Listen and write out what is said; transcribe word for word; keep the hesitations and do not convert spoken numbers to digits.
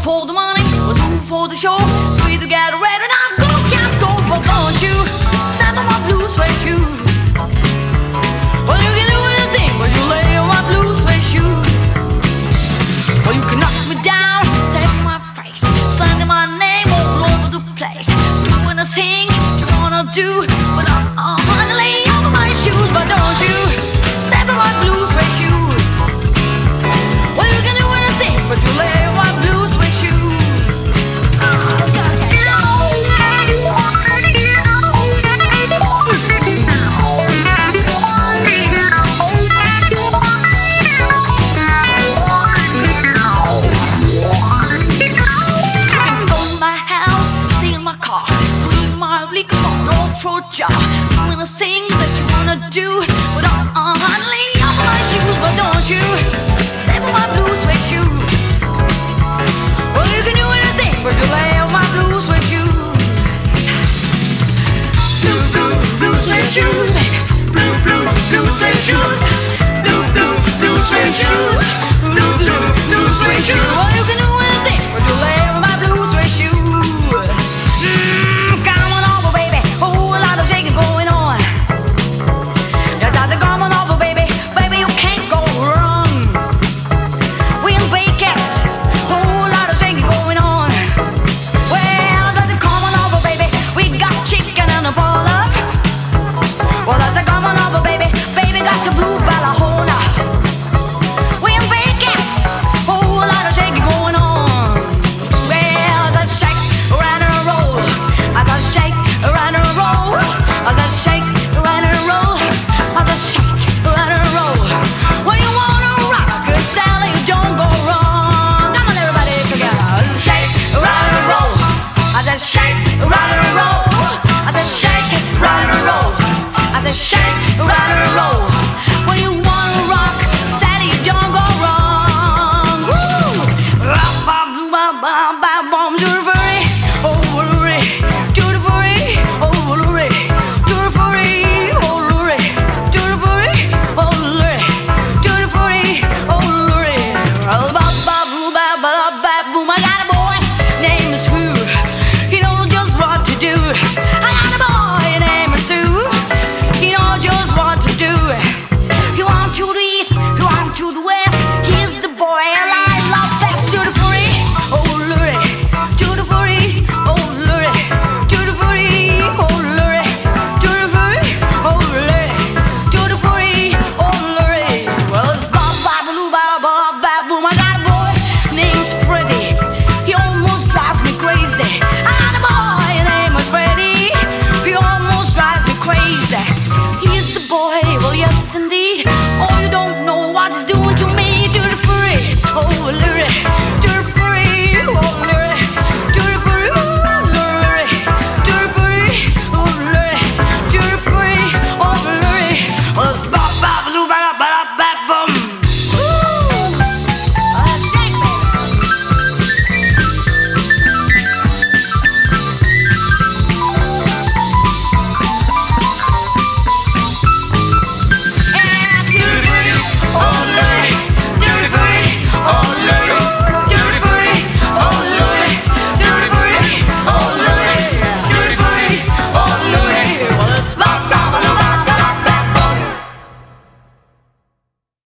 for the money, or two for the show. Three to get ready, and I'm go, can't go, but don't you step on my blue suede shoes. Well, you can do anything, but you lay on my blue suede shoes. Well, you can knock me down, step in my face, slander my name all over the place. Do anything you wanna do, but I'm, I'm gonna lay over my shoes, but don't you step on my blue suede shoes. Well, you can do anything, but you lay on my blue suede shoes. For a job, doing the things that you wanna do.